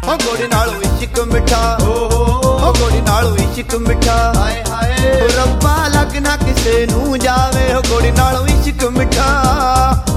ਹੋ ਗੋਰੀ ਨਾਲੋਂ ਇਸ਼ਕ ਮਿੱਠਾ, ਹੋ ਗੋਰੀ ਨਾਲੋਂ ਇਸ਼ਕ ਮਿੱਠਾ। ਹਾਏ ਹਾਏ ਰੱਬਾ ਲੱਗ ਨਾ ਕਿਸੇ ਨੂੰ ਜਾਵੇ, ਹੋ ਗੋਰੀ ਨਾਲੋਂ ਇਸ਼ਕ ਮਿੱਠਾ।